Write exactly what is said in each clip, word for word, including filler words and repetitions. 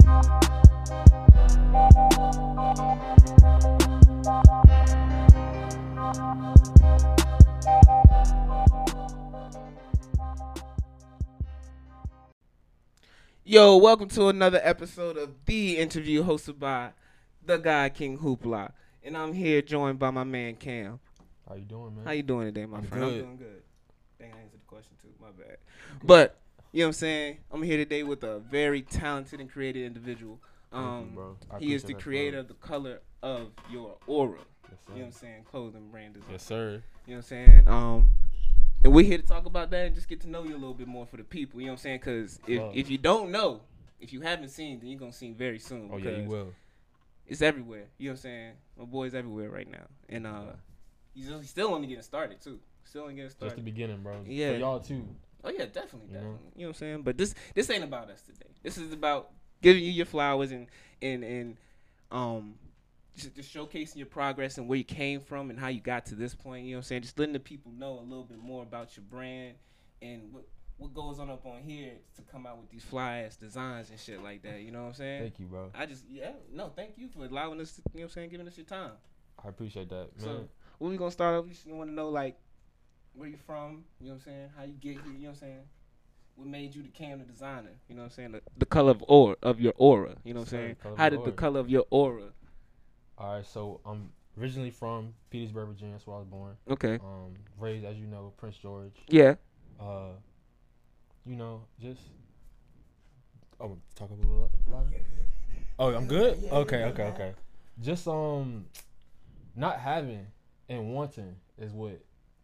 Yo, welcome to another episode of The Interview hosted by the guy King Hoopla. And I'm here joined by my man Cam. How you doing, man? How you doing today, my I'm friend? good. I'm doing good. Dang, I answered the question too. My bad. But, you know what I'm saying? I'm here today with a very talented and creative individual. Um, you, bro. I he is the appreciate that, creator bro. of the color of your aura. Yes, sir. You know what I'm saying? Clothing brand design. Yes, sir. You know what I'm saying? Um, and we're here to talk about that and just get to know you a little bit more for the people. You know what I'm saying? Because if, if you don't know, if you haven't seen, then you're going to see very soon. Oh, yeah, you will. It's everywhere. You know what I'm saying? My boy's everywhere right now. And uh, he's, he's still only getting started, too. Still only getting started. Just the beginning, bro. Yeah. For y'all, too. Oh, yeah, definitely, You definitely. know? You know what I'm saying? But this this ain't about us today. This is about giving you your flowers and, and, and um, just, just showcasing your progress and where you came from and how you got to this point. You know what I'm saying? Just letting the people know a little bit more about your brand and what what goes on up on here to come out with these fly ass designs and shit like that. You know what I'm saying? Thank you, bro. I just, yeah, no, thank you for allowing us to, you know what I'm saying, giving us your time. I appreciate that, man. So, when we going to start off, we just want to know, like, where you from, you know what I'm saying, how you get here, you know what I'm saying, what made you the Cam the designer, you know what I'm saying, the, the color of aura, of your aura, you know what I'm saying, how did the color of your aura? All right, so I'm originally from Petersburg, Virginia. That's where I was born. Okay. Um, raised, as you know, Prince George. Yeah. Uh, you know, just oh, talk a little louder. Oh, I'm good. Okay, okay, okay. Just um, not having and wanting is what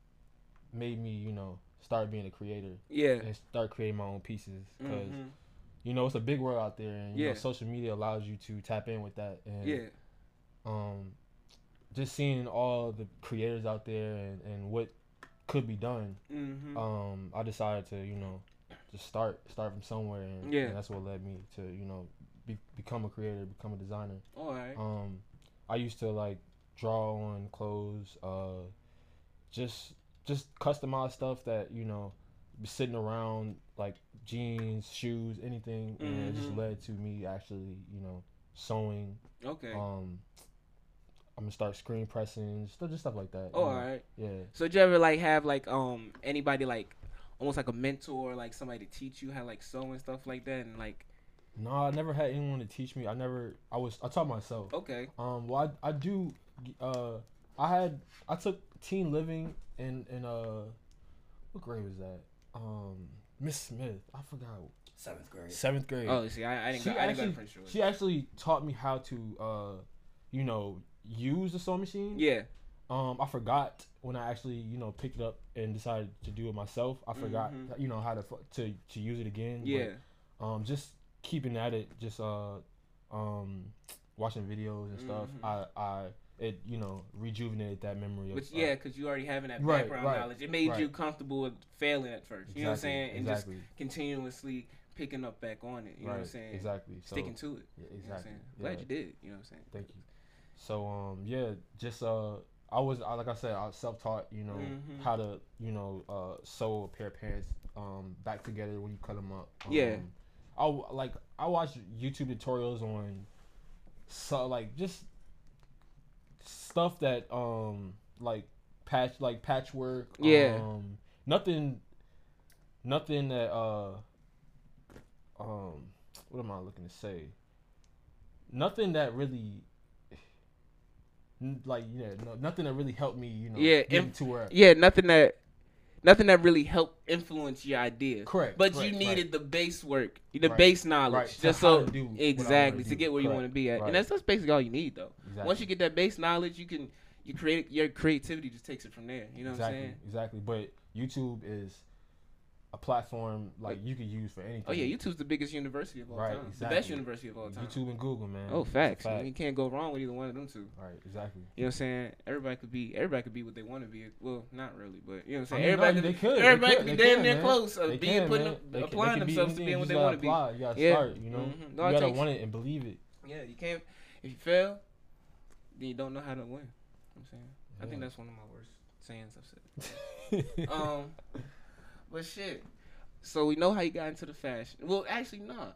made me, you know, start being a creator. Yeah. And start creating my own pieces because Mm-hmm. you know it's a big world out there, and you Yeah. know social media allows you to tap in with that. And Yeah. um, just seeing all the creators out there and, and what could be done. Mm-hmm. Um, I decided to, you know, just start start from somewhere, and, Yeah. and that's what led me to, you know, be, become a creator, become a designer. All right. Um, I used to like draw on clothes, uh, just just customize stuff that, you know, be sitting around, like jeans, shoes, anything, and it just Mhm. led to me actually, you know, sewing. Okay. Um, I'm gonna start screen pressing, stuff, just stuff like that. Oh, you know? all right. Yeah. So did you ever like have like um anybody like almost like a mentor, like somebody to teach you how like sew and stuff like that, and like No, I never had anyone to teach me. I never. I was. I taught myself. okay. Um. Well, I, I do. Uh. I had. I took teen living in in uh. What grade was that? Um. Miss Smith. I forgot. Seventh grade. Seventh grade. Oh, see, I, I didn't. She Go, I didn't actually. go to Prince George. She actually taught me how to. Uh. You know, use the sewing machine. Yeah. Um. I forgot when I actually, you know, picked it up and decided to do it myself. I forgot. Mhm. You know how to to to use it again. Yeah. But, um. Just keeping at it, just uh, um, watching videos and stuff. Mhm. I, I, it, you know, rejuvenated that memory. Which of, uh, yeah, because you already having that Right, background right, knowledge, it made right. you comfortable with failing at first. You know what I'm Exactly, saying, and exactly. just continuously picking up back on it. You know what I'm Right, saying, exactly. So, sticking to it. yeah, You know what I'm exactly. saying? Yeah. Glad you did. You know what I'm saying. Thank you. So um, yeah, just uh, I was I, like I said, I was self-taught. You know Mhm. how to, you know, uh, sew a pair of pants um back together when you cut them up. Um, Yeah. I w- like I watch YouTube tutorials on, so like just stuff that um like patch like patchwork. Yeah. Um, nothing, nothing that uh um what am I looking to say? Nothing that really. n- Like yeah, no, nothing that really helped me, you know, Yeah, get and- to where. Yeah, nothing that. Nothing that really helped influence your idea. Correct, But correct, you needed right. the base work, the Right, base knowledge, right, to just how so to do what I wanna exactly to do. get where you Correct, want to be at, right. and that's that's basically all you need though. Exactly. Once you get that base knowledge, you can you create your creativity just takes it from there. You know exactly, what I'm saying? exactly. But YouTube is a platform like you could use for anything. Oh yeah, YouTube's the biggest university of all Right, time, the exactly. best university of all time. YouTube and Google, man. Oh, It's a facts. fact. You can't go wrong with either one of them two. Right, exactly. You know what I'm saying? Everybody could be everybody could be what they want to be. Well, not really, but you know what I'm saying. I mean, no, everybody they could. everybody they could could, be they damn can, near man. close of They being can, putting man. up, They can- applying they can be themselves to anything. being You what just they gotta want to be. apply. You gotta Yeah. start. You know, Mhm. No, it you gotta takes- want it and believe it. Yeah, you can't. If you fail, then you don't know how to win. You know what I'm saying. I think Yeah. that's one of my worst sayings I've said. um, but shit. So we know how you got into the fashion. Well, actually, nah.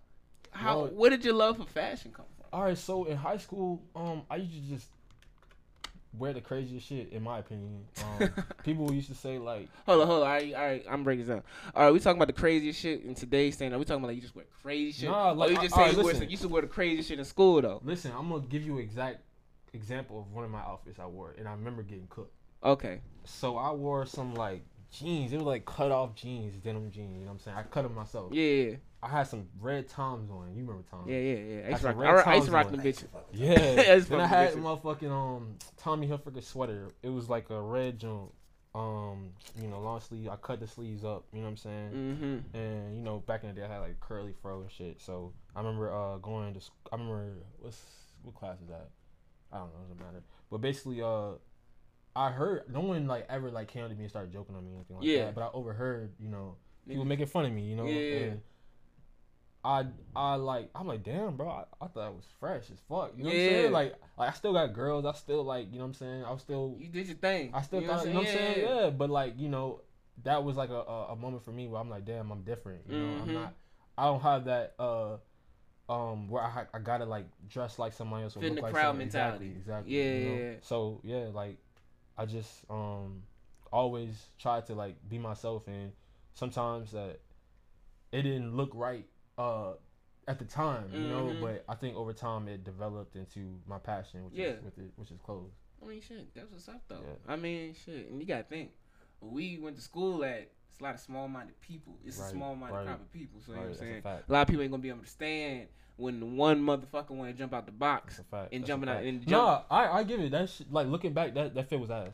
how? Well, Where did your love for fashion come from? All right, so in high school, um, I used to just wear the craziest shit, in my opinion. Um, people used to say like, Hold on, hold on. All right, all right. I'm breaking this down. All right, we talking about the craziest shit in today's standard. We talking about like you just wear crazy shit. Nah, like, or you just all say right, you, wear listen. some, you used to wear the craziest shit in school though. listen, I'm gonna give you an exact example of one of my outfits I wore, and I remember getting cooked. Okay. So I wore some like jeans. It was like cut off jeans, denim jeans. You know what I'm saying? I cut them myself. Yeah, yeah, I had some red Toms on. You remember Toms? yeah, yeah. yeah. I used That's to rock, a red I, I used to Tom's rock on. them bitches. Yeah. That's Then I fucking had bitches. motherfucking um Tommy Hilfiger sweater. It was like a red joint. Um, you know, long sleeve. I cut the sleeves up. You know what I'm saying? Mm-hmm. And you know, back in the day, I had like curly fro and shit. So I remember uh going to. Sc- I remember what's what class is that? I don't know. It doesn't matter. But basically, uh, I heard no one like ever like came up to me and started joking on me or anything like Yeah. that. But I overheard, you know, people Niggas- making fun of me. You know. Yeah. And I I like I'm like damn bro I, I thought it was fresh as fuck, you know what I'm Yeah. saying, like like I still got girls, I still like, you know what I'm saying, I was still You did your thing. I still you thought, know you know what I'm saying, yeah. yeah. But like, you know, that was like a, a, a moment for me where I'm like, damn, I'm different, you know. Mhm. I'm not, I don't have that uh um where I ha- I gotta like dress like somebody else or Fit in look the like crowd somebody. mentality. Exactly, exactly. Yeah, you know? yeah, yeah. So yeah, like I just um always try to like be myself, and sometimes that it didn't look right uh at the time, you know, Mhm. but I think over time it developed into my passion, which Yeah. is with it, which is clothes. I mean, shit, that's what's up, though. Yeah. I mean, shit, and you gotta think, when we went to school at, it's a lot of small-minded people. It's Right, a small-minded right. crowd of people, so you Right, know what I'm that's a saying? fact. A lot of people ain't gonna be able to stand when the one motherfucker want to jump out the box That's a fact. and That's a jumping out fact. and Nah, jump. I I give it that shit, like looking back, that that fit was ass.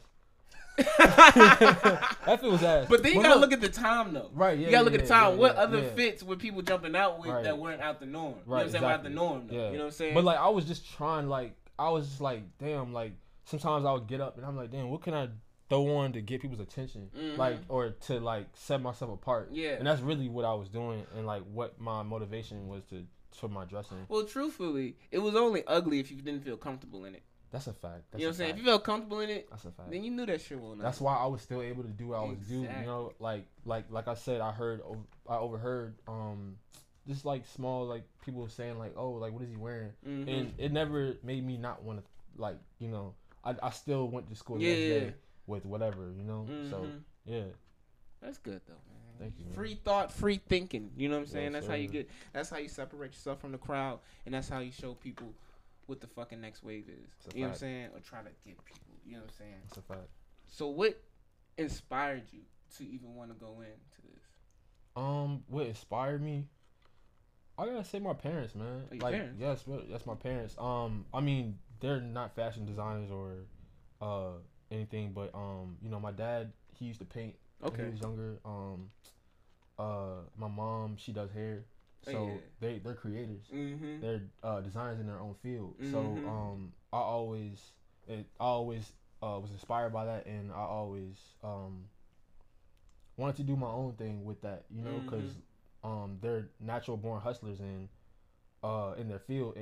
That fit was ass. But then you But gotta look- look at the time though. Right, yeah, You gotta look yeah, at the time. yeah, what yeah, other yeah. fits were people jumping out with Right. that weren't out the norm? You know what Right, I'm saying? Weren't out the exactly. norm though. Yeah. You know what I'm saying? But like I was just trying, like I was just like, damn, like sometimes I would get up and I'm like, damn, what can I throw on to get people's attention, Mhm. like, or to like set myself apart. Yeah. And that's really what I was doing, and like what my motivation was to for my dressing. Well, truthfully, it was only ugly if you didn't feel comfortable in it. That's a fact. That's You know what I'm a saying? If fact. you felt comfortable in it, That's a fact. then you knew that shit wasn't. That's why I was still able to do what I was do. You Exactly. know, like like like I said, I heard I overheard um just like small like people saying like, oh, like what is he wearing? Mhm. And it never made me not want to, like, you know, I, I still went to school the Yeah, next yeah. day with whatever, you know. So Mhm. yeah, That's good though, man. Thank you, man. Free thought, free thinking. You know what I'm saying? Yes, that's how you sir. get. That's how you separate yourself from the crowd, and that's how you show people what the fucking next wave is. It's a You know what I'm fact. saying? Or try to get people. You know what I'm saying? that's a fact. So what inspired you to even want to go into this? Um, what inspired me? I gotta say my parents, man. Oh, your like, parents? yes, but that's my parents. Um, I mean, they're not fashion designers or uh anything, but um, you know, my dad, he used to paint when Okay. he was younger. Um, uh, my mom, she does hair, Oh, so yeah. they they're creators. Mm-hmm. They're uh, designers in their own field. So Mhm. um, I always, it, I always uh, was inspired by that, and I always um, wanted to do my own thing with that, you know, because um, they're natural born hustlers in uh, in their field,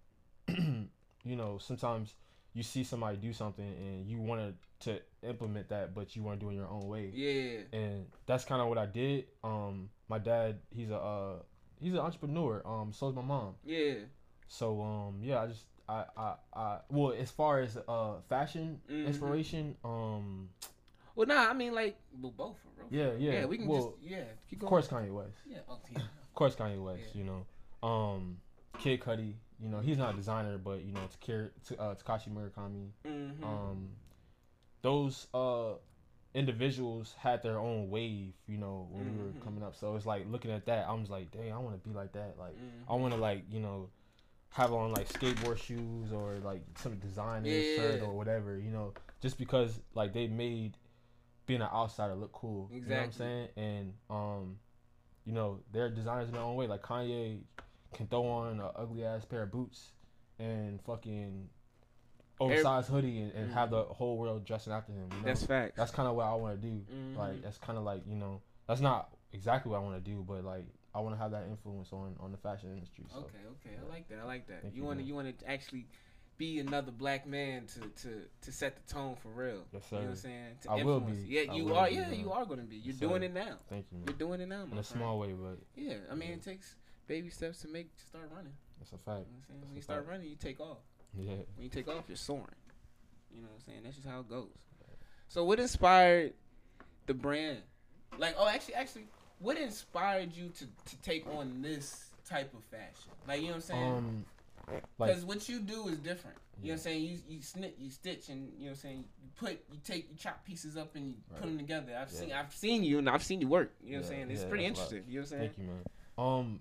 and you know, sometimes you see somebody do something and you wanted to implement that, but you want to do it in your own way. Yeah. And that's kind of what I did. Um, my dad, he's a uh, he's an entrepreneur. Um, so is my mom. Yeah. So um, yeah, I just I I, I well, as far as uh fashion Mhm. inspiration, um, Well, nah. I mean, like, well, both for real. yeah, yeah. Yeah. We can well, just yeah. Keep of going. course Kanye West. Yeah. Oh, yeah. Of course Kanye West. Yeah. You know, um, Kid Cudi. You know, he's not a designer, but you know, Takir, T- uh, Takashi Murakami. Mm-hmm. Um, those uh individuals had their own wave, you know, when we were Mhm. coming up. So it's like looking at that, I was like, dang, I want to be like that. Like, Mhm. I want to like, you know, have on like skateboard shoes or like some designer Yeah. shirt or whatever, you know, just because like they made being an outsider look cool. You know what I'm Exactly. saying? And um, you know, they're designers in their own way. Like Kanye can throw on an ugly ass pair of boots and fucking oversized hoodie and, and have the whole world dressing after him. You know? That's facts. That's kind of what I want to do. Mhm. Like that's kind of like, you know, that's not exactly what I want to do, but like I want to have that influence on on the fashion industry. So Okay, okay, I like that. I like that. Thank you you, want to man. you want to actually be another black man to, to, to set the tone for real. Yes, You know sir. what I'm saying? To I will influence. be. Yeah, I you will are. be, Yeah, man. you are gonna be. You're Yes, doing sir. it now. Thank you, You're man. doing it now, my In a friend. small way, but Yeah, I mean Yeah. it takes baby steps to make to start running. That's a fact. You know what I'm saying? That's When a you start fact. running, you take off. Yeah. When you take off, you're soaring. You know what I'm saying? That's just how it goes. So what inspired the brand? Like, oh, actually, actually, what inspired you to, to take on this type of fashion? Like, you know what I'm saying? Um, like, Because what you do is different. You know what I'm saying? You you snip, you stitch, and you know what I'm saying. You put, you take, you chop pieces up, and you Right. put them together. I've Yeah. seen, I've seen you, and I've seen you work. You know what I'm Yeah, saying? It's yeah, pretty that's a lot. interesting. You know what I'm saying? thank you, man. Um,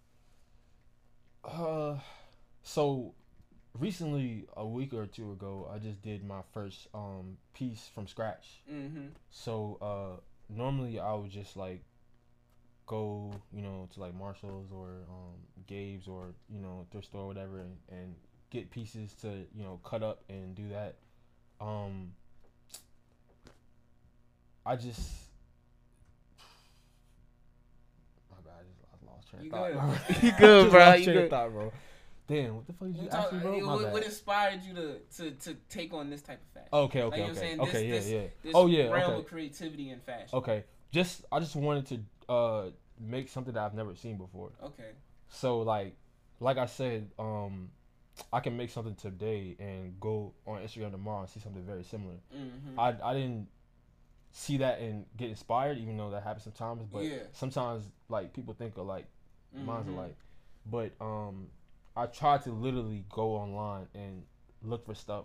uh, so recently, a week or two ago, I just did my first um piece from scratch. Mm-hmm. So uh, normally I would just like go, you know, to like Marshalls or um Gabe's or you know thrift store or whatever, and, and get pieces to you know cut up and do that. Um, I just. My bad, I just I lost train You of thought. good. bro. You good, I just bro. lost You train of good. thought, bro. Damn, what the fuck did you What, ask talk, me, bro? My what, bad. what inspired you to, to, to take on this type of fashion? Okay, Like, okay, you know what I'm okay, saying? okay, This- yeah, this- yeah. This Oh yeah, realm okay, of creativity and fashion. okay. Just I just wanted to uh make something that I've never seen before. Okay. So like, like I said, um, I can make something today and go on Instagram tomorrow and see something very similar. Mm-hmm. I I didn't see that and get inspired, even though that happens sometimes. But Yeah. sometimes like people think alike, mine's Mhm. alike. But um, I tried to literally go online and look for stuff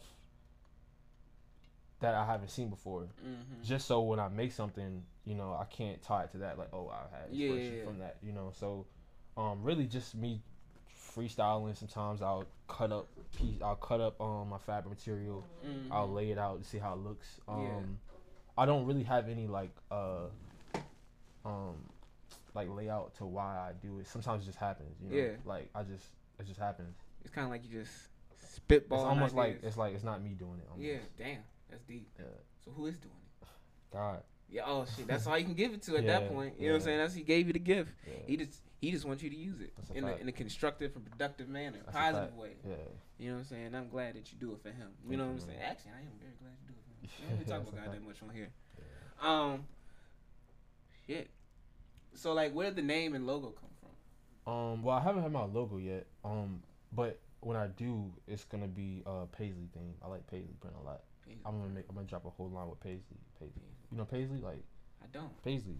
that I haven't seen before, Mm-hmm. just so when I make something, you know, I can't tie it to that. Like, oh, I had Yeah, inspiration yeah, yeah. from that, you know. So, um, really just me freestyling. Sometimes I'll cut up piece. I'll cut up um my fabric material. Mm-hmm. I'll lay it out to see how it looks. Um, Yeah. I don't really have any like uh um like layout to why I do it. Sometimes it just happens, you know. Yeah. Like I just it just happens. It's kind of like you just spitball. It's almost like it's like it's not me doing it. Almost. Yeah. Damn. That's deep. Yeah. So who is doing it? God. Yeah. Oh shit. That's all you can give it to at Yeah, that point. You know what I'm yeah. saying? That's he gave you the gift. Yeah. He just he just wants you to use it That's a in a, fact. in a constructive and productive manner, That's a positive fact. way. Yeah. You know what I'm saying? I'm glad that you do it for him. You Thank know you, what I'm man. saying? Actually, I am very glad you do it for him. We don't really talk That's about a God fact. that much on here. Yeah. Um. Shit. So like, where did the name and logo come from? Um. Well, I haven't had my logo yet. Um. But when I do, it's gonna be uh Paisley thing. I like Paisley print a lot. Paisley. I'm gonna make. I'm gonna drop a whole line with Paisley. Paisley. You know Paisley? Like I don't. Paisley.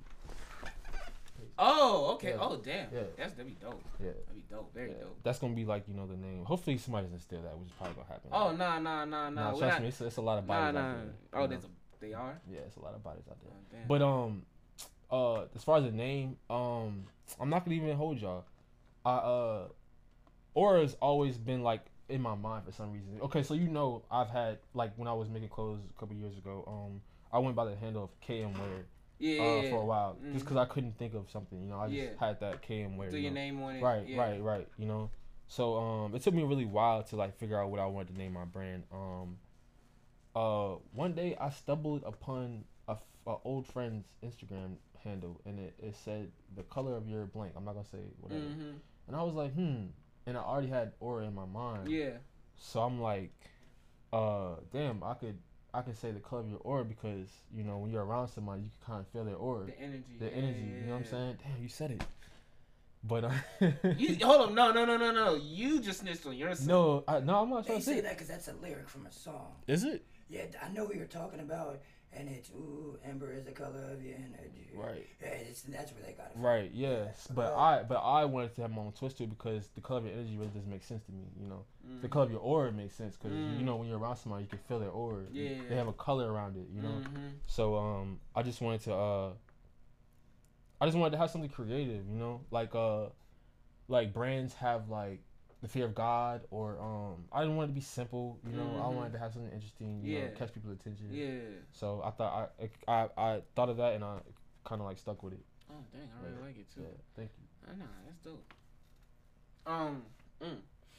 Oh, okay. Yeah. Oh, damn. Yeah. That's that'd be dope. Yeah. That'd be dope. Very Yeah. dope. That's gonna be like you know the name. Hopefully somebody doesn't steal that, which is probably gonna happen. Oh, nah, nah, nah, nah. Nah, We're trust not- me, it's, it's a lot of Nah, bodies nah. out there. Oh, you there's know? a. They are. Yeah, it's a lot of bodies out there. Oh, damn. But um, uh, as far as the name, um, I'm not gonna even hold y'all. I uh, Aura's always been like in my mind for some reason. Okay, so you know I've had like when I was making clothes a couple years ago. Um, I went by the handle of K M Wear yeah, uh, yeah, for a while, Mhm. just because I couldn't think of something. You know, I just Yeah. had that K M Wear. Threw you your know? name on it. Right, yeah. right, right. You know, so um, it took me a really while to like figure out what I wanted to name my brand. Um, uh, one day I stumbled upon a, f- a old friend's Instagram handle, and it, it said the color of your blank. I'm not gonna say whatever. Mhm. And I was like, hmm. And I already had Aura in my mind. Yeah. So I'm like, uh, damn, I could I could say the color of your aura because you know when you're around somebody, you can kind of feel their aura, The energy. the yeah, energy. yeah, You know what I'm yeah. saying? Damn, you said it. But uh, You hold up, no, no, no, no, no. You just snitched on yourself. no, I, no, I'm not They trying to say say that because that's a lyric from a song. Is it? Yeah, I know what you're talking about, and it's ooh, amber is the color of your energy. Right. Yeah, it's, that's where they got it from. Right. Yes. But Uh, I but I wanted to have my own twist to it because the color of your energy really doesn't make sense to me. You know, Mhm. the color of your aura makes sense because Mm. you know when you're around somebody, you can feel their aura. Yeah. They have a color around it. You know. Mhm. So um, I just wanted to uh, I just wanted to have something creative, you know, like uh, like brands have like the fear of God, or um, I didn't want it to be simple, you know. I Mhm. wanted to have something interesting, you Yeah. know, catch people's attention. Yeah. So I thought I I I thought of that and I kind of like stuck with it. Oh dang, I really Yeah. like it too. Yeah, thank you. I know, that's dope. Um, mm.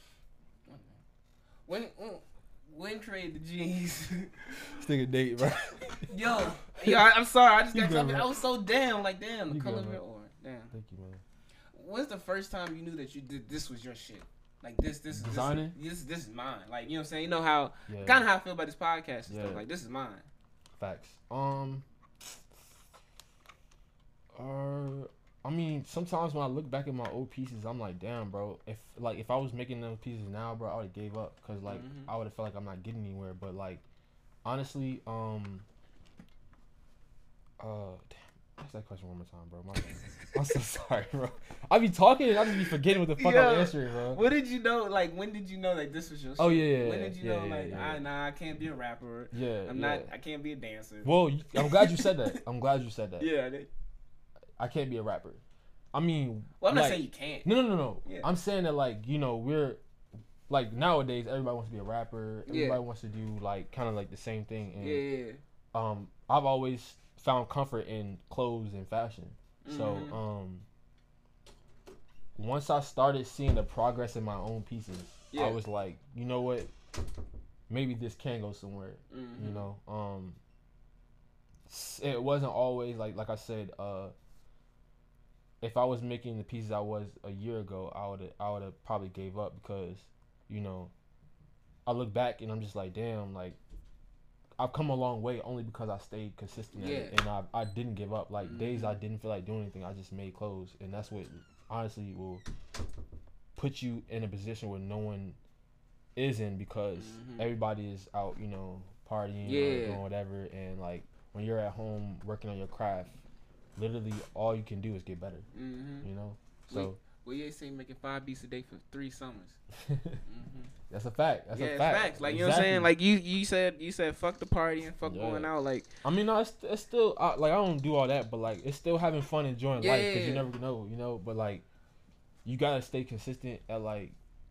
when when when created the jeans? This nigga date, bro. Yo, yo, I, I'm sorry, I just You got. good, I, mean, man. I was so damn, like damn, the You color good, of man. your aura, damn. Thank you, man. When's the first time you knew that you did this was your shit? Like this, this is Designing? This, this, this is mine. Like you know what I'm saying? You know how Yeah. kind of how I feel about this podcast and Yeah. stuff. Like this is mine. Facts. Um. Uh, I mean, sometimes when I look back at my old pieces, I'm like, damn, bro. If like if I was making those pieces now, bro, I would have gave up because like Mhm. I would have felt like I'm not getting anywhere. But like, honestly, um, uh, damn, ask that question one more time, bro. My bad. I'm so sorry, bro. I be talking and I just be forgetting what the fuck Yo, I'm answering, bro. What did you know? Like, when did you know that this was your shit? Oh, yeah, yeah, When yeah, did you yeah, know, yeah, like, yeah. I, nah, I can't be a rapper. Yeah, I'm yeah. not, I can't be a dancer. Well, you- I'm glad you said that. I'm glad you said that. Yeah, I did. I can't be a rapper. I mean, Well, I'm like, not saying you can't. No, no, no, no. Yeah. I'm saying that like you know we're like nowadays everybody wants to be a rapper. Everybody Yeah. wants to do like kind of like the same thing. And Yeah, yeah. um, I've always found comfort in clothes and fashion. So Mhm. um, once I started seeing the progress in my own pieces, Yeah. I was like, you know what? Maybe this can go somewhere. Mhm. You know, um, s- it wasn't always like like I said. Uh, if I was making the pieces I was a year ago, I would I would have probably gave up because, you know, I look back and I'm just like, damn, like I've come a long way only because I stayed consistent at it Yeah. and I I didn't give up. Like days I Mhm. didn't feel like doing anything, I just made clothes, and that's what honestly will put you in a position where no one is in because Mhm. everybody is out, you know, partying Yeah. or doing whatever, and like when you're at home working on your craft, literally all you can do is get better. Mhm. You know, so Well, yeah, say making five beats a day for three summers. Mhm. that's a fact. That's yeah, a it's fact. facts. Like you know what I'm saying. Exactly. Like you, you said, you said, fuck the party and fuck Yeah. going out. Like I mean, no, it's, it's still I, like I don't do all that, but like it's still having fun, enjoying Yeah, life yeah, because you yeah. never know, you know. But like, you gotta stay consistent at like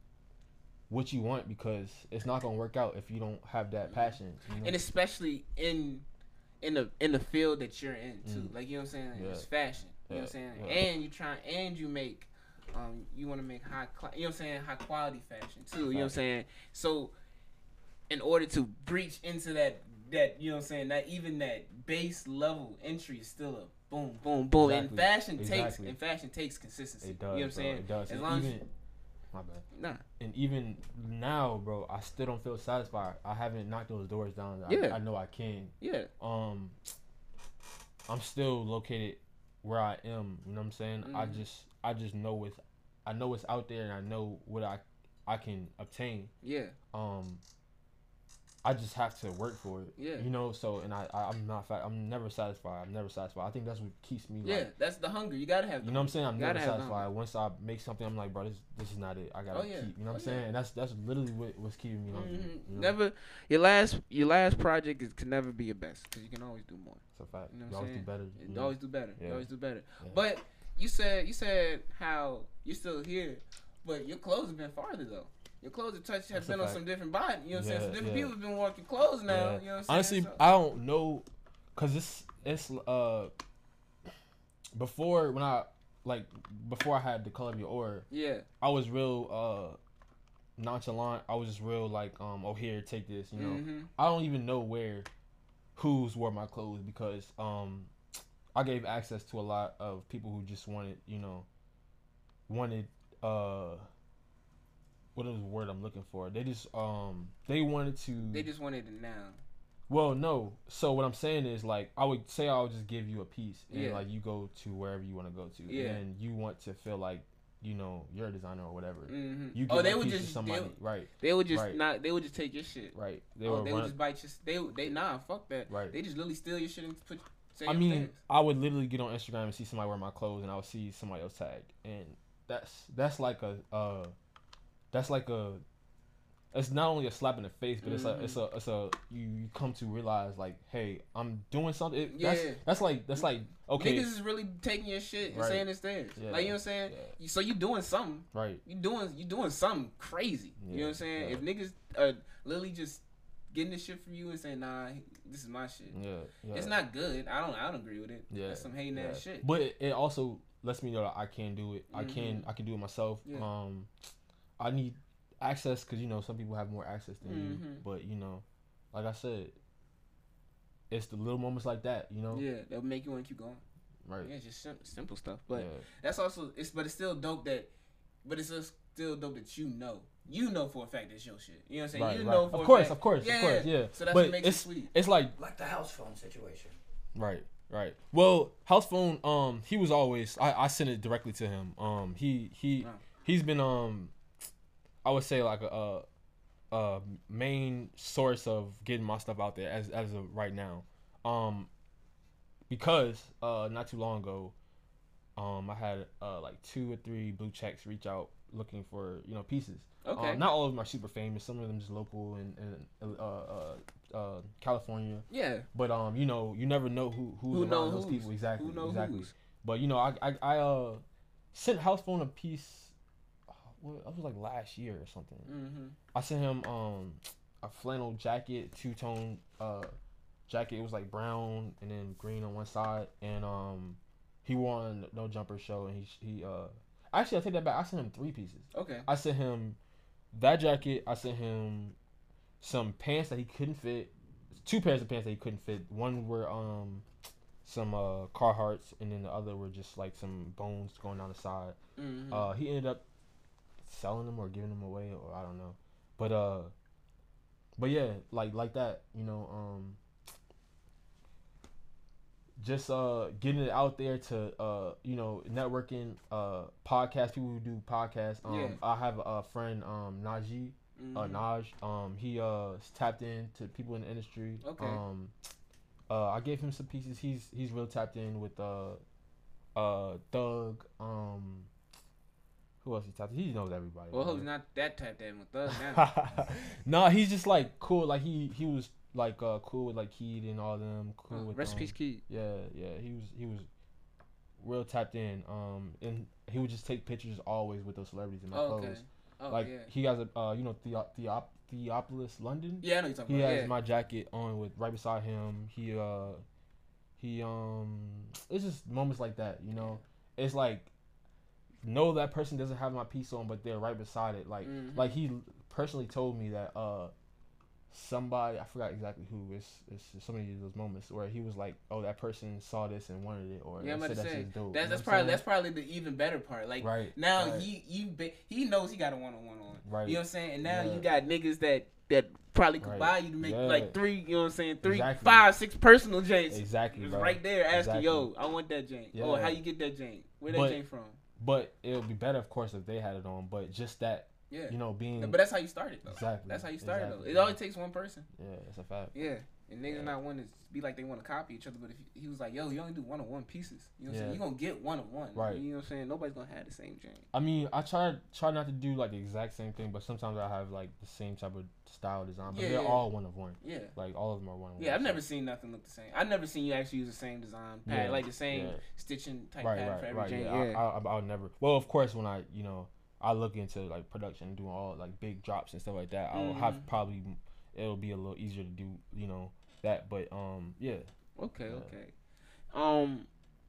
what you want because it's not gonna work out if you don't have that passion. You know? and especially in in the in the field that you're in too. Mm. Like you know what I'm saying. Yeah. It's fashion. You know what I'm Yeah, saying. yeah. And you try and you make. Um, you want to make high, cl- you know what I'm saying, high quality fashion too. You know what I'm Fact. saying. So, in order to breach into that, that you know what I'm saying, that even that base level entry is still a boom, boom, boom. And Exactly. fashion takes, Exactly. and fashion takes consistency. It does, you know what I'm bro. saying. It does. As And long as even, you, my bad. nah, And even now, bro, I still don't feel satisfied. I haven't knocked those doors down. I, Yeah. I know I can. yeah, Um, I'm still located where I am. You know what I'm saying? I Mhm. just, I just know it's, I know it's out there, and I know what I, I can obtain. yeah, Um, I just have to work for it. Yeah. You know. So, and I, I I'm not, fa- I'm never satisfied. I'm never satisfied. I think that's what keeps me. yeah. Like, That's the hunger. You gotta have. The you know what I'm saying? I'm You never gotta have satisfied. Once I make something, I'm like, bro, this this is not it. I gotta Oh, yeah. keep. You know what I'm Oh, yeah. saying? And that's that's literally what, what's keeping me hungry. Mhm. You know? Never. Your last, your last project is, can never be your best because you can always do more. It's a fact. You know You what I'm always do saying? better. You you know? always do better. You Yeah. always do better. Yeah. But you said you said how you're still here, but your clothes have been farther though. Your clothes have touched have That's a been on fact. some different body. You know what I'm saying? Yeah, Some different yeah. people have been walking clothes now. Yeah. You know what I'm saying? Honestly, So- I don't know, cause it's it's uh before when I like before I had the color of your aura, yeah, I was real uh nonchalant. I was just real like um oh here take this, you know. Mhm. I don't even know where who's wore my clothes because um I gave access to a lot of people who just wanted, you know, wanted uh what is the word I'm looking for? They just um they wanted to They just wanted it now. well, no. So what I'm saying is like I would say I would just give you a piece and Yeah. like you go to wherever you want to go to, Yeah. and you want to feel like you know you're a designer or whatever. Mhm. You give Oh, they that would piece just to somebody, they, right? they would just Right. not. They would just take your shit. Right. They They, oh, would they run. would just bite your. They they nah fuck that. Right. They just literally steal your shit and put. Say I your mean, things. I would literally get on Instagram and see somebody wear my clothes, and I would see somebody else tagged, and that's that's like a uh, that's like a. It's not only a slap in the face, but it's a it's a it's a you, you come to realize like, hey, I'm doing something. It, that's Yeah. that's like that's like okay, Niggas is really taking your shit and Right. saying it's theirs. Yeah. Like you know what I'm saying. Yeah. You- So you doing something. right. You doing you doing something crazy. You know Yeah, what I'm saying? yeah. If niggas are literally just getting this shit from you and saying, nah, this is my shit. Yeah, yeah. It's not good. I don't I don't agree with it. Yeah, That's some hating yeah. ass shit. But it, it also lets me know that I can do it. I can Mhm. I can do it myself. Yeah. Um, I need access because you know some people have more access than you. Mhm. But you know, like I said, it's the little moments like that. You know, Yeah, that would make you want to keep going. right? Yeah, it's just sim- simple stuff. But yeah. that's also it's but it's still dope that but it's just still dope that you know. You know for a fact it's your shit. You know what I'm saying? Right, you right. know for Of a course, fact. of course, yeah, of course, yeah. So that's but what makes it's it sweet. it's like Like the house phone situation. right. Right. Well, house phone. Um, he was always. I, I sent it directly to him. Um, he he Wow. he's been um, I would say like a, a, a main source of getting my stuff out there as as of right now. Um, because uh, not too long ago, um, I had uh like two or three blue checks reach out looking for you know pieces. Okay. Um, not all of them are super famous. Some of them just local in, in uh, uh, uh, California. Yeah. But um, you know, you never know who who's Who around know those who's? people exactly. Who know exactly. who's? But you know, I I, I uh sent house phone a piece. Uh, what it was like last year or something. Mm-hmm. I sent him um a flannel jacket, two tone uh jacket. It was like brown and then green on one side, and um he wore on No Jumper show, and he he uh actually I take that back. I sent him three pieces. Okay. I sent him that jacket. I sent him some pants that he couldn't fit. Two pairs of pants that he couldn't fit. One were um some uh Carhartts, and then the other were just like some bones going down the side. Mm-hmm. Uh, he ended up selling them or giving them away, or I don't know. But uh, but yeah, like like that, you know. Um, just uh getting it out there to uh you know networking uh podcast people who do podcasts. Um, Yeah. I have a friend um Najee. Mm-hmm. Uh, Naj, um, he uh is tapped in to people in the industry. Okay. Um, uh, I gave him some pieces. He's he's real tapped in with uh, uh, Thug. Um, who else he tapped in? He knows everybody. Well, man. who's not that tapped in with us now? Nah, he's just like cool. Like he he was like uh cool with like Keed and all them. Cool Oh, with rest in um, peace, Key. Yeah, yeah. He was he was real tapped in. Um, and he would just take pictures always with those celebrities in my Oh, clothes. okay. Oh, Like yeah. he has a uh you know Theo- Theop- Theopolis London. Yeah, I know you're talking He about. has Yeah. my jacket on with right beside him. He uh he um it's just moments like that, you know. It's like know that person doesn't have my piece on, but they're right beside it. Like Mhm. like he personally told me that uh somebody, I forgot exactly who, it's it's so many of those moments where he was like, oh, that person saw this and wanted it, or Yeah, I'm they about said to that's say just dope. that's You know that's what I'm probably saying? that's probably the even better part. Like Right, now right. he you be, he knows he got a one on one on. Right. You know what I'm saying? And now Yeah. you got niggas that that probably could Right. buy you to make Yeah. like three. You know what I'm saying? Three, Exactly. five, six personal janks. Exactly, Just bro. right there asking, Exactly. yo, I want that jank. Oh, Yeah. how you get that jank? Where that But- jank from? But it would be better, of course, if they had it on. But just that, Yeah. you know, being But that's how you started though. exactly. That's how you started exactly, though. It only takes one person. Yeah, it's a fact. Yeah. And niggas Yeah. not want to be like they want to copy each other, but if he, he was like, yo, you only do one on one pieces. You know what I'm Yeah. saying? You're gonna get one on one. Right. You know what I'm saying? Nobody's gonna have the same jank. I mean, I try try not to do like the exact same thing, but sometimes I have like the same type of style design. But Yeah, they're yeah. all one of one. Yeah. Like all of them are one of one. Yeah, I've so- never seen nothing look the same. I've never seen you actually use the same design pad, Yeah, like the same yeah. stitching type Right, pad right, for every right. jank. Yeah, Yeah. I, I, I'll never. Well, of course, when I you know I look into like production and doing all like big drops and stuff like that, I'll have Mhm. probably it'll be a little easier to do you know that. But um, yeah. Okay, Yeah. okay. Um.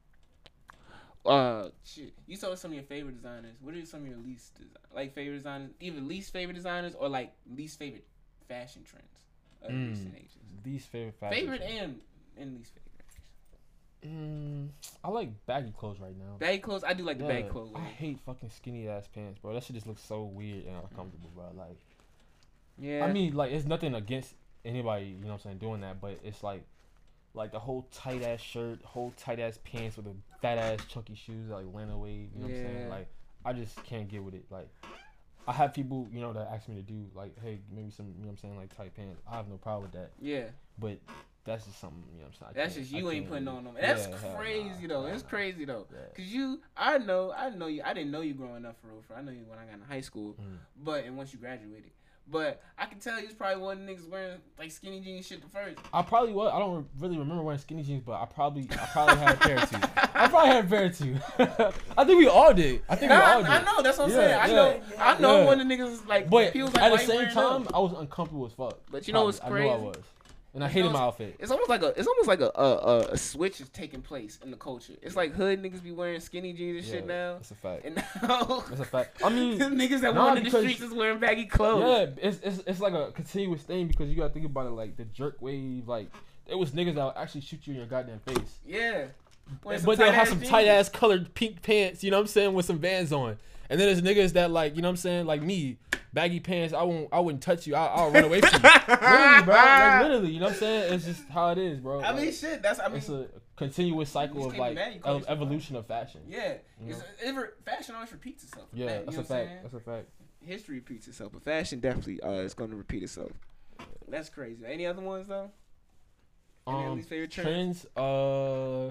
Uh, shit. You told us some of your favorite designers. What are some of your least desi- like favorite designers? Either least favorite designers or like least favorite fashion trends of Mm. recent ages. Least favorite fashion. Favorite trend. and and least favorite. Mm, I like baggy clothes right now. Baggy clothes. I do like the Yeah, baggy clothes. I hate fucking skinny ass pants, bro. That shit just looks so weird and uncomfortable, bro. Like, Yeah. I mean, like, it's nothing against anybody, you know what I'm saying, doing that, but it's like, like the whole tight ass shirt, whole tight ass pants with a fat ass chunky shoes, like Lana Wade, you know what I'm saying? Yeah. Like, I just can't get with it. Like, I have people, you know, that ask me to do, like, hey, maybe some, you know what I'm saying, like tight pants. I have no problem with that, yeah. but that's just something, you know what I'm saying. I That's can't- just I you ain't can't putting really- on them. That's Yeah, hell crazy nah, though. hell It's nah. crazy though. Yeah. Cause you, I know, I know you. I didn't know you growing up for real. For I know you when I got in high school, Mm. but and once you graduated, but I can tell you was probably one of the niggas wearing like skinny jeans shit the first. I probably was. I don't really remember wearing skinny jeans, but I probably, I probably had a pair or two. I probably had a pair or two. I think we all did. I think Nah, we all I, did. I know. That's what I'm Yeah, saying. I yeah. know. I know Yeah. one of the niggas was like. But he was like, at why the you same wearing time, those? I was uncomfortable as fuck. But you know what's Probably. I know I crazy? was, and I You hated know my what's- outfit. It's almost like a. It's almost like a a, a, a switch is taking place in the culture. It's like hood niggas be wearing skinny jeans and shit Yeah, now, That's a fact. and now That's a fact. I mean, niggas that nah, want in the because- streets is wearing baggy clothes. yeah, it's, it's it's like a continuous thing because you gotta think about it like the jerk wave. Like it was niggas that would actually shoot you in your goddamn face. Yeah. Wearing some But they'll have tight-ass some jeans. tight ass colored pink pants, you know what I'm saying, with some Vans on. And then there's niggas that like, you know what I'm saying, like me, baggy pants. I won't, I wouldn't touch you. I, I'll run away from you. Literally, bro. Like literally, you know what I'm saying? It's just how it is, bro. I like, mean, shit. That's I mean, it's a continuous cycle you of can't like be mad, you call ev- yourself evolution of fashion. yeah, You it's, know? ever, fashion always repeats itself. Yeah, Man, that's you a know what I'm fact. saying? That's a fact. History repeats itself, but fashion definitely uh is going to repeat itself. That's crazy. Any other ones though? Any of Um, these favorite trends? trends. Uh,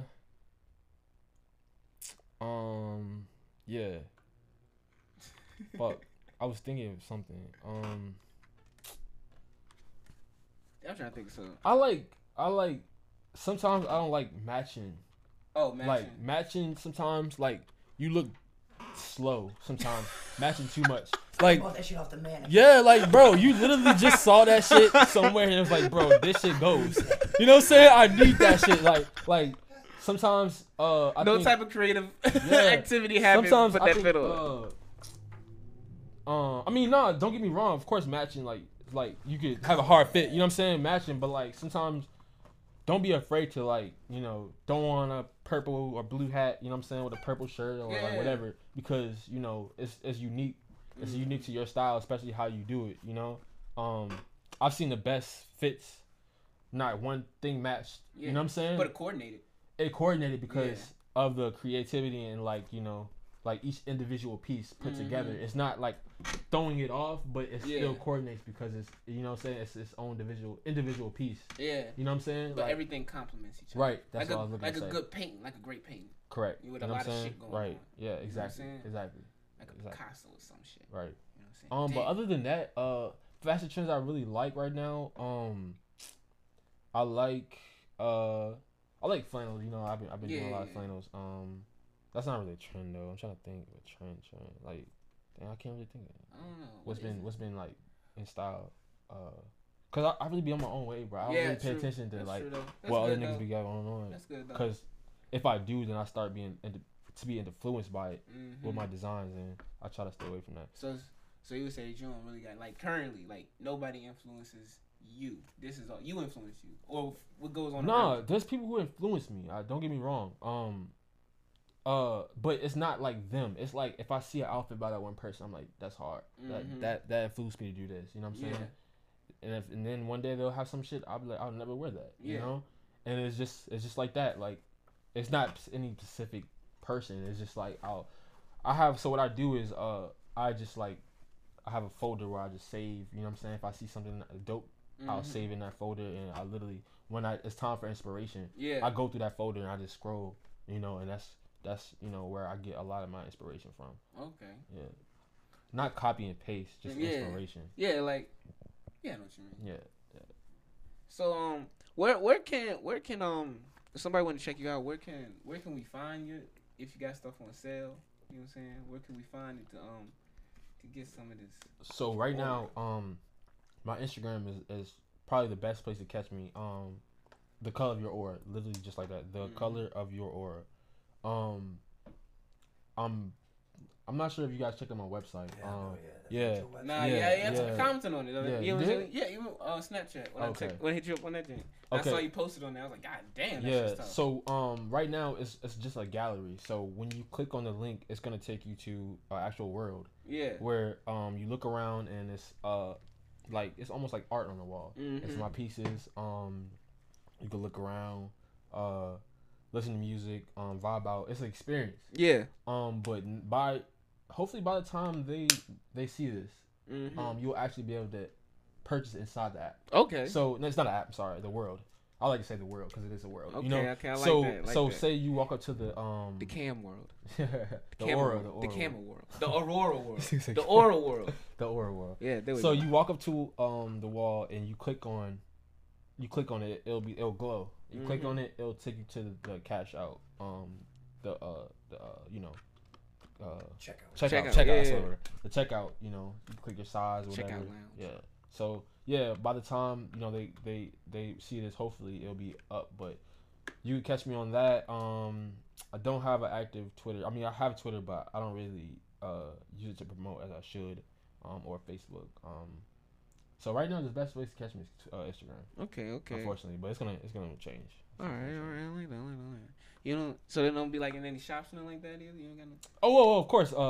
um, yeah. Fuck. I was thinking of something. Um, I'm trying to think of something. I like. I like. Sometimes I don't like matching. Oh, matching. Like matching. Sometimes like you look slow. Sometimes matching too much. Like Bought that shit off the man. yeah, like bro, you literally just saw that shit somewhere and it was like, bro, this shit goes. You know what I'm saying? I need that shit. Like like sometimes uh I no think, type of creative Yeah. activity happened. sometimes Put I that think, fit on. uh, uh, I mean, nah, don't get me wrong. Of course, matching like like you could have a hard fit. You know what I'm saying? Matching, but like sometimes don't be afraid to like you know don't want a purple or blue hat. You know what I'm saying with a purple shirt or Yeah. like whatever because you know it's it's unique. It's Mhm. unique to your style, especially how you do it. You know, um, I've seen the best fits. Not one thing matched. Yeah. You know what I'm saying? But it coordinated. it coordinated because Yeah. of the creativity and like you know like each individual piece put Mhm. together. It's not like throwing it off, but it Yeah. still coordinates because it's you know what I'm saying it's its own individual individual piece. Yeah. You know what I'm saying? But Like, everything complements each other. right. That's like what a, I was looking like to a say. good painting, like a great painting. Correct. with You a know what lot I'm of saying? shit going right. on. Yeah. what I'm Exactly. saying? Exactly. Like a Exactly. Picasso or some shit. Right. You know what I'm saying? Um. But Damn. other than that, uh, fashion trends I really like right now. Um, I like uh, I like flannels. You know, I've been I've been doing a Yeah, lot of yeah. flannels. Um, that's not really a trend though. I'm trying to think of a trend. Trend like, damn, I can't really think of it. I don't know. What's What is been it? what's been like in style. Uh, cause I, I really be on my own way, bro. I don't Yeah, really pay true. attention to That's like true, though. That's what other good, niggas though. be going on. That's good though. Cause if I do, then I start being into, to be influenced by it Mhm. with my designs, and I try to stay away from that. So, so you would say that you don't really got like currently like nobody influences you. This is all you influence you, or what goes on. Nah, around you. there's people who influence me. Uh, don't get me wrong. Um, uh, but it's not like them. It's like if I see an outfit by that one person, I'm like, that's hard. Mhm. That that that influenced me to do this. You know what I'm saying? Yeah. And if and then one day they'll have some shit, I'll be like, I'll never wear that. You Yeah. know? And it's just it's just like that. Like, it's not any specific person. It's just like I'll I have so what I do is uh I just like I have a folder where I just save. You know what I'm saying? If I see something dope, I'll Mhm. save in that folder, and I literally when I it's time for inspiration, Yeah. I go through that folder and I just scroll. You know, and that's that's you know where I get a lot of my inspiration from. Okay. Yeah. Not copy and paste, just Yeah. inspiration. Yeah, like, yeah, I know what you mean. Yeah. So, um, where where can where can um if somebody want to check you out, where can where can we find you if you got stuff on sale? You know what I'm saying? Where can we find it to um to get some of this? So right now, um, my Instagram is, is probably the best place to catch me. Um, the color of your aura, literally just like that. The Mhm. color of your aura. Um, I'm I'm not sure if you guys checked out my website. Yeah, I know, Um, yeah. that's yeah. what your website- Nah, Yeah, yeah, yeah, yeah. yeah. commenting on it. Yeah, Yeah, you you did? yeah, even uh, Snapchat when Okay. I check, when I hit you up on that thing. Okay. I saw you posted on there. I was like, God damn, that Yeah. shit's tough. So um, right now it's it's just a gallery. So when you click on the link, it's gonna take you to an actual world yeah. where um you look around and it's uh like it's almost like art on the wall. It's Mhm. my pieces. Um, you can look around, uh, listen to music, um, vibe out. It's an experience. Yeah. Um, but n- by hopefully by the time they they see this, Mhm. um, you'll actually be able to purchase it inside the app. okay. So no, it's not an app. Sorry, the world. I like to say the world because it is a world. Okay, You know. okay, I like so that, I like so that. say you walk up to the um the cam world. the, Camera aura, world. the aura, The world. camera world. The aurora world. It's like- The aura world. the aura world. Yeah, there we So go. you walk up to um the wall and you click on, you click on it. It'll be it'll glow. You click Mhm. on it. It'll take you to the, the cash out. Um, the uh the uh you know, uh Check out. checkout Checkout, checkout. yeah, that's yeah. the word. The checkout. You know, you click your size or whatever. Checkout lounge. Yeah. So yeah, by the time you know they they they see this, hopefully it'll be up. But you can catch me on that. Um, I don't have an active Twitter. I mean, I have Twitter, but I don't really uh use it to promote as I should. Um, or Facebook. Um, so right now the best place to catch me is uh, Instagram. Okay, okay. Unfortunately, but it's gonna it's gonna change. All right, all right. I like that. I like that. I like that. You know, so they don't be like in any shops or nothing like that either. You don't got no. Oh, whoa, whoa, of course. Uh,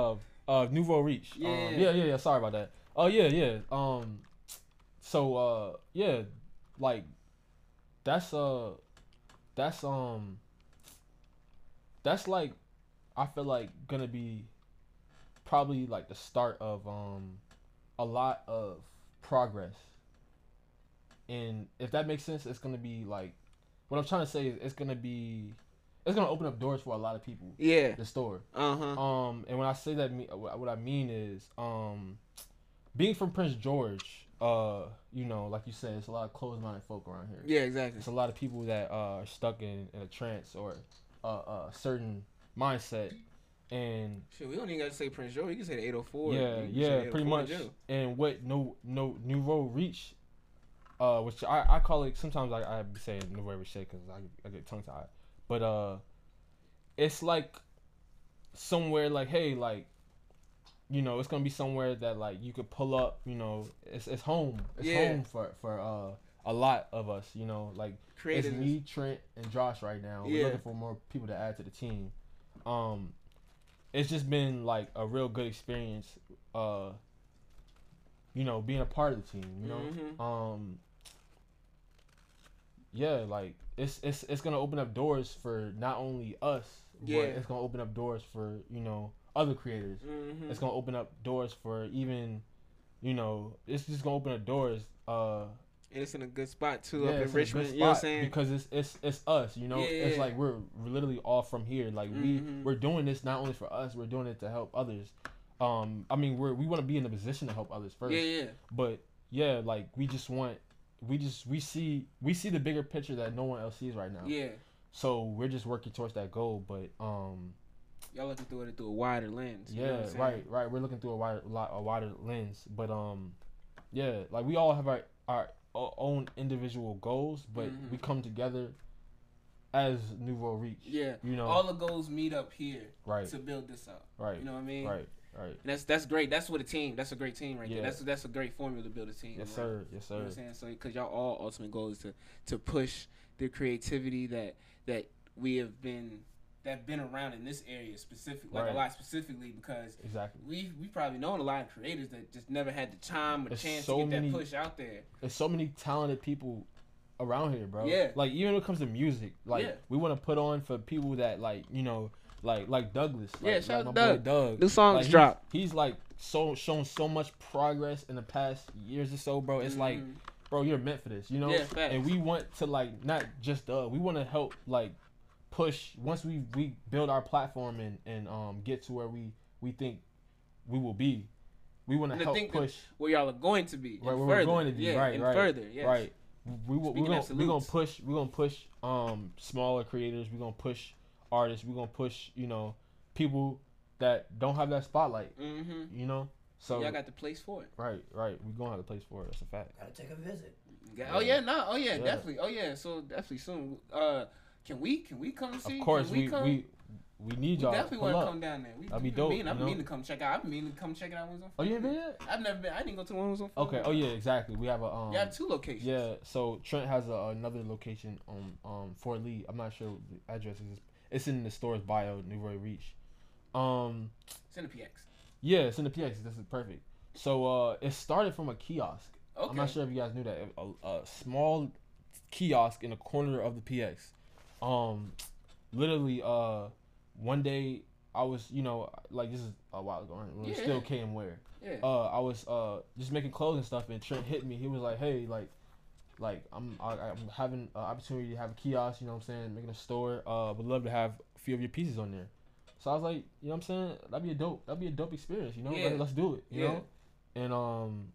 Uh, Nouveau Reach. Yeah. Um, yeah, yeah, yeah. Sorry about that. Oh yeah, yeah. Um, so uh, yeah, like that's uh, that's um, that's like I feel like gonna be probably like the start of um, a lot of progress. And if that makes sense, it's gonna be like what I'm trying to say is it's gonna be it's gonna open up doors for a lot of people. Yeah. The store. Uh huh. Um, and when I say that, me what I mean is um, being from Prince George. Uh, you know, like you said, it's a lot of closed-minded folk around here. Yeah, exactly. It's a lot of people that uh, are stuck in, in a trance or uh, a certain mindset, and Shit, we don't even got to say Prince George. You can say the eight oh four. yeah, You can yeah, say pretty eight oh four much. Joe. And what no no Nouveau Reach, uh, which I, I call it sometimes I I be saying Nouveau Reach because I I get tongue tied, but uh, it's like somewhere like hey like. You know, it's gonna be somewhere that like you could pull up. You know, it's it's home. It's Yeah. home for for uh a lot of us. You know, like Creators. it's me, Trent, and Josh right now. We're Yeah. looking for more people to add to the team. Um, it's just been like a real good experience. Uh, you know, being a part of the team. You know, Mhm. um, yeah, like it's it's it's gonna open up doors for not only us, Yeah. but it's gonna open up doors for you know other creators. Mhm. It's gonna open up doors for even, you know, it's just gonna open up doors. Uh, And it's in a good spot too yeah, up in it's a good Richmond. You know what I'm spot saying? because it's it's it's us. You know, Yeah, it's yeah. like we're, we're literally all from here. Like Mhm. we we're doing this not only for us, we're doing it to help others. Um, I mean, we're we want to be in a position to help others first. Yeah, yeah. But yeah, like we just want, we just we see we see the bigger picture that no one else sees right now. Yeah. So we're just working towards that goal. But um. Y'all looking through it through a wider lens. You know Yeah, what I'm saying? right, right. We're looking through a wider, lot, a wider lens, but um, yeah, like we all have our our o- own individual goals, but Mhm. we come together as Nouveau Reach. Yeah. you know, All the goals meet up here right, to build this up. right, You know what I mean? right, right. And that's that's great. That's what a team. That's a great team right Yeah. there. That's that's a great formula to build a team. Yes, around. sir. Yes, You know what I'm sir. saying? So because y'all all ultimate goal is to to push the creativity that that we have been that been around in this area specific like Right. a lot specifically because Exactly. we we probably known a lot of creators that just never had the time or There's chance so to get many- that push out there. There's so many talented people around here, bro. Yeah. Like even when it comes to music, like Yeah. we want to put on for people that like you know, like like Douglas. Like, Yeah, shout like out my to boy Doug. New songs Like, he's- drop. He's, like so shown so much progress in the past years or so, bro. It's like, Mhm. bro, you're meant for this, you know. Yeah, facts. And we want to like not just Doug. We want to help like push once we we build our platform and and um get to where we we think we will be. We want to And to help think that push. where y'all are going to be. Right, and where we're further. going to be, Yeah, right, and right, further, yes. Right. We will, we're Speaking gonna absolutes. we're gonna push we're gonna push um smaller creators. We're gonna push artists. We're gonna push you know people that don't have that spotlight. Mm-hmm. You know. So Y'all got the place for it. right, right. We gonna have a place for it. That's a fact. Gotta take a visit. Yeah. Oh yeah, no, oh yeah, Yeah. definitely. Oh yeah, so definitely soon. Uh, can we can we come see? Of course, can we, we come? we we need We y'all. definitely Pull want to up. come down there. We, That'd we be dope, Mean, I've you been know? meaning to come check out. I've been meaning to come check it out when it's on. Oh, you ain't been yet? I've never been. I didn't go to one when it was on. Okay. Oh yeah, exactly. We have a um. You have two locations. Yeah. So Trent has a, another location on um Fort Lee. I'm not sure what the address is. It's in the store's bio, Nouveau Reach. Um. It's in the P X. Yeah, it's in the P X. This is perfect. So uh, it started from a kiosk. Okay. I'm not sure if you guys knew that. A, a small kiosk in the corner of the P X. Um, literally, uh, one day I was, you know, like this is a while ago, right? When it Yeah. still came where. Yeah. Uh, I was uh just making clothes and stuff, and Trent hit me. He was like, "Hey, like, like I'm I, I'm having an opportunity to have a kiosk. You know what I'm saying? Making a store. Uh, would love to have a few of your pieces on there." So I was like, you know what I'm saying? That'd be a dope. That'd be a dope experience. You know, Yeah. Let, let's do it. You Yeah. know, and um,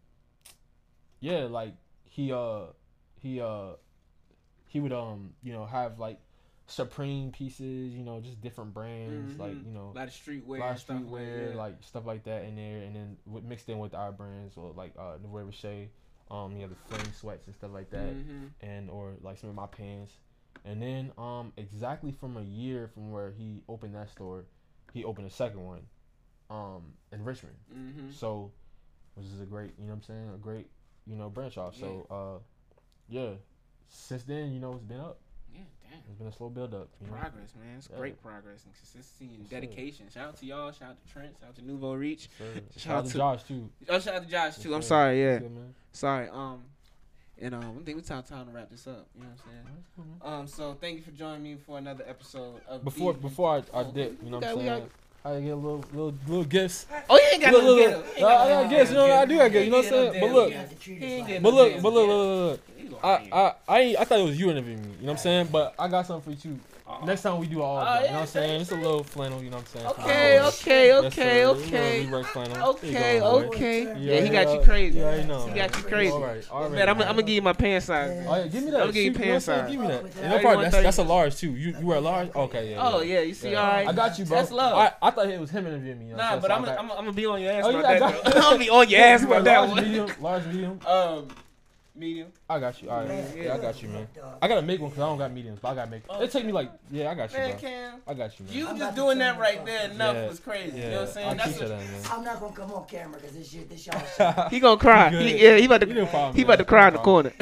yeah, like he uh he uh he would um you know have like Supreme pieces. You know, just different brands. Like Mhm. you know. a lot of streetwear. A lot of stuff streetwear, yeah. like stuff like that in there, and then with, mixed in with our brands, or like uh, Nouveau Riche, um, you know, the flame sweats and stuff like that, Mm-hmm. and or like some of my pants, and then um, exactly from a year from where he opened that store, he opened a second one, um, in Richmond. Mm-hmm. So, which is a great, you know what I'm saying, a great, you know, branch off. So, uh, yeah, since then, you know, it's been up. Yeah, damn. It's been a slow build up. You know? Progress, man. It's Yeah. great progress and consistency and Yes, sir. dedication. Shout out to y'all. Shout out to Trent. Shout out to Nouveau Reach. Sir. Shout Shout out out to to- Josh too. Oh, shout out to Josh too. Yes, I'm sir. sorry. Yeah, Good, man. sorry. Um, and um, I think we time time to wrap this up. You know what I'm saying? That's cool, man. Um, so thank you for joining me for another episode of Before Deep before I, I Oh, dip, you know we what I'm got- we saying? got- I get a little little little gifts. Oh, you ain't got Look, no look, get look. him. I I got gifts, you know. I do got gifts, you know what I'm saying? But look, You have to treat He us ain't like getting but no look, damn but look, gift. look, look, look. I I I ain't, I thought it was you interviewing me. You know what I'm saying? But I got something for you too. Next time we do all, Oh, of that, you yeah, know what I'm saying? It's a little flannel, you know what I'm saying? Okay, Come on. okay, Yes, okay, sir. okay. Little Reebok flannel. There Okay, you go, boy. okay. Yeah, Yeah, he yeah, got you yeah. crazy. Yeah, I know. He got you crazy. All right, all right. Man, I'm, I'm gonna give you my pants size. Oh yeah, give me that. I'm gonna give you Shoot, know what I'm pants saying? size. Give me that. Oh, And no problem. That's, that's a thirty-one, large too. You you wear a large? Okay, yeah. Oh yeah, you see, Yeah. all right. I got you, bro. That's love. I, I thought it was him interviewing me. You know what Nah, I'm but saying? I'm So I gonna, got- I'm, I'm gonna be on your ass Oh, about yeah, I that. got- though. I'm gonna be on your ass You wear about that large, one. medium, large, medium. Um, medium. I got you. All right. Man, Yeah, I got you, man. dog. I gotta make one because I don't got mediums, but I gotta make. Oh, It take me like, yeah, I got you, Man, bro. Cam, I got you, man. you I'm just about to doing turn that the right fuck there up. enough Yeah, was crazy. yeah, You know what I'm saying? I That's appreciate what, that, man. I'm not gonna come on camera because this shit, this y'all shit. he gonna cry. You He, good. yeah, he about You to. no problem, He man. about to cry in the No corner.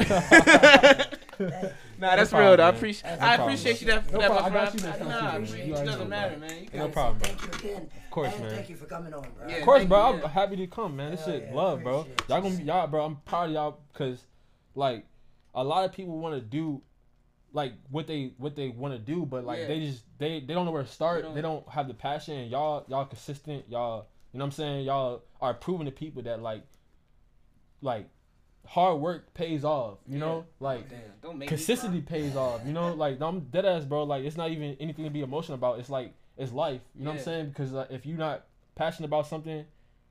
Hey, Nah, that's No real though. I problem, appreciate. man. I No problem, appreciate you man. that for No that. problem. my I got you friend. next time, Nah, I too, appreciate man. You it. It already doesn't know, matter, bro. man. You No got problem, bro. Thank you again. Of course, and man. Thank you for coming on, bro. Yeah. Of course, thank bro. you, I'm yeah. happy to come, man. This Hell shit, yeah, love, bro. appreciate Y'all you. gonna be y'all, bro. I'm proud of y'all because, like, a lot of people want to do, like, what they what they want to do, but like Yeah. they just they they don't know where to start. They They don't- don't, have the passion. And y'all y'all consistent. Y'all, you know what I'm saying? Y'all are proving to people that like, like, hard work pays off. You Yeah. know, like. Damn, don't make Consistency me pays off, you know. Like I'm dead ass, bro. Like it's not even anything to be emotional about. It's like it's life. You know what Yeah. I'm saying? Because uh, if you're not passionate about something,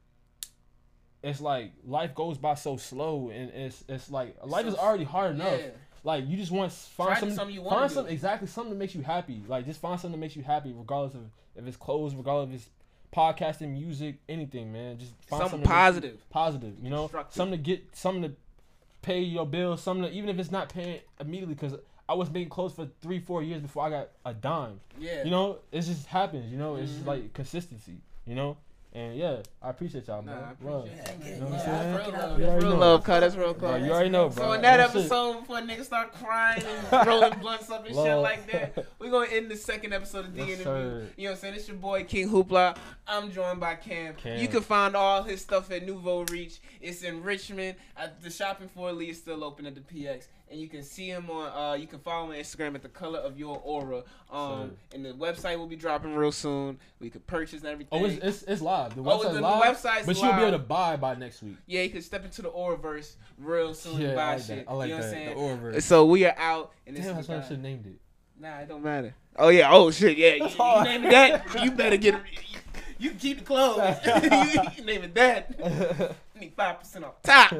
it's like life goes by so slow, and it's it's like life so is already hard cry. enough. Yeah. Like you just want to Try find to something, something you wanna find do. something exactly something that makes you happy. Like just find something that makes you happy, regardless of if it's clothes, regardless if it's podcasting, music, anything, man. Just find Something something, that makes you- positive. positive. You know, Constructive. something to get, something to pay your bills, something to, even if it's not paying immediately, because I was making clothes for three, four years before I got a dime. Yeah. You know, it just happens. You know, it's just Mhm. like consistency. You know, and yeah, I appreciate y'all, Nah, man. I Love. appreciate Yeah, it. You know what I'm yeah, saying? That's real love. You That's already real know. love, cuz. That's real Bro, cuz. you already know, bro. So in that That's it. episode, before niggas start crying and rolling blunts up and shit Love. like that, we're gonna end the second episode of D Yes, Interview. sir. You know what I'm saying? It's your boy King Hoopla. I'm joined by Cam. Cam. You can find all his stuff at Nouveau Reach. It's in Richmond. At the shopping for Lee is still open at the P X. And you can see him on uh you can follow him on Instagram at the color of your aura. Um Sir. and the website will be dropping real soon. We could purchase everything. Oh, it's, it's it's live. The Oh, website's the- the live. website's but you'll be able to live. buy by next week. Yeah, you can step into the Auraverse real soon Yeah, and I buy like shit. that. I like you know that. what I'm The saying? Auraverse. So we are out and this Damn, is that's the what I guy. should have named it. Nah, it don't matter. Oh yeah, oh shit, yeah. You, you hard. name it that, you better get it. You can keep the clothes. you, you can name it that. You need five percent off top.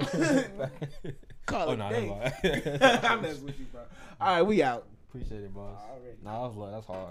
Call Oh, it nah, a day. never mind. I'm messing with you, bro. All right, we out. Appreciate it, boss. Already. Nah, that was love. That's hard.